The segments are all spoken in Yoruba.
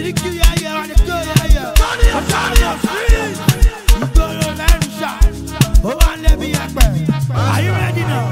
CDQ, yeah, on the good, yeah. I'm turning up street. You go to the shot. Oh, and let me act. Are you ready now?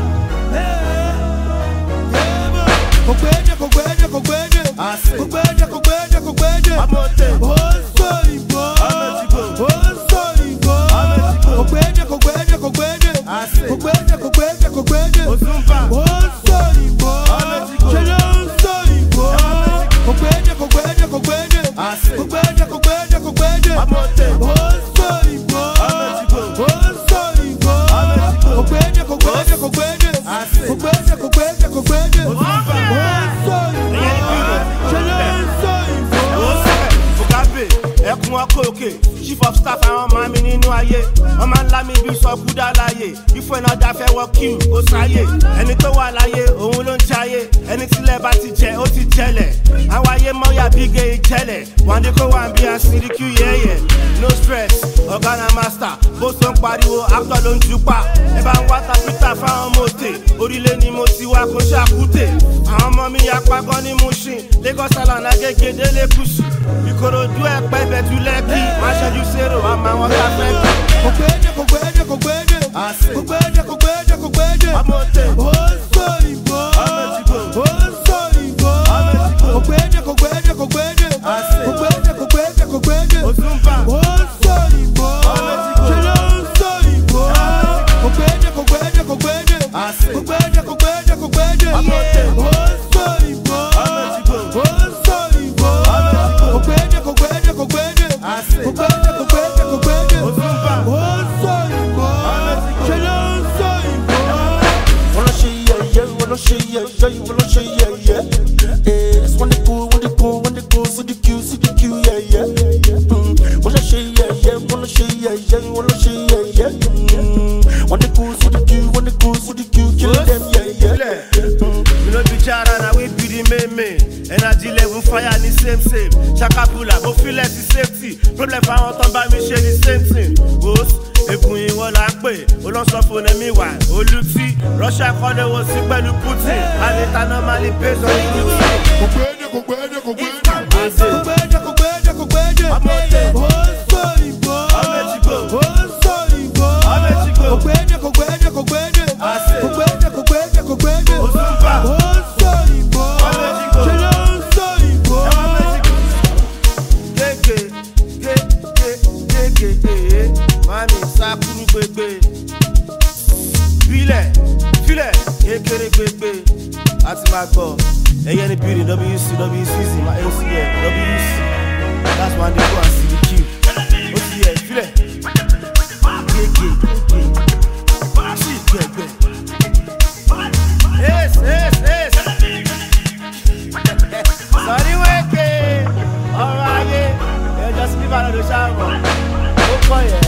Chief of staff àwọn ọmọ mi nínú ayé wọ́n máa ń lá mi bí sọkúdà láyé ìfọ̀ iná dáfẹ́ wọ queue kó sáyé ẹni tó wà láyé òun ló ń jayé ẹni tílẹ̀ bá ti jẹ ó ti jẹlẹ̀ àwọn ayé mọ́yà bíge ìjẹlẹ̀ wọ́n dé kó wà bí i CDQ yẹ́yẹ́ no stress ọ̀gá na master bó so ń pariwo actor ló ń jupa ẹ bá ń wá tapita fáwọn mọ́tè orílẹ̀ ni mo ti wá kó ṣàkútè àwọn ọmọ mi yapa gan ní Mushin Lagos Island Agége délé kùsù Ìkòròdú Ẹ̀pẹ́ Ìbẹ̀jú Lẹ́kì má ṣẹ́jú sérò àmọ́ àwọn tá a fẹ́ kí. Kò gbédè ó sọ ìbò ó sọ ìbò kò gbédè Òzúmbà ó sọ ìbò ṣe ló ń sọ ìbò kò gbédè ó sọ ìbò ó sọ ìbò energy level fire ni same Shakapula mo feel like safety problem fáwọn tán bá mi ṣe the same thing wos ekun ìwọ la pè olóńsọfún ẹ̀mí wà olùtí Russia kọ́lé wo sí pẹ̀lú Putin àlètà normally based on the kò gbédè ó sọ ìbò ó sọ ìbò kò gbédè Òzúmbà ó sọ ìbò ṣe ló ń sọ ìbò. Gégé mami sakuru gbegbe filẹ̀ kékeré gbegbe àti máa gbọ́ ẹyẹ ní bìrì WCZ my LCL WC that's why they go and CDQ ó ti yẹ filẹ̀ gégé sí gbẹgbẹ. Sọ̀rí wẹ́kẹ̀ ọ̀rọ̀ ayé ẹjọ́ sí bíbá lọ́dọ̀ ṣáàmù ó kọ́ yẹ.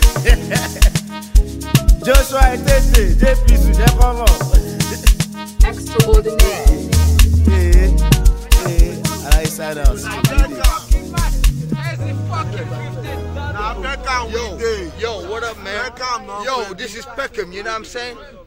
Joshua Etete JPC jẹ́ kọ́mọ̀. Extraordinaire. Ara inside out. Yo, what up, man? Yo, this is Peckham, you know what I'm saying?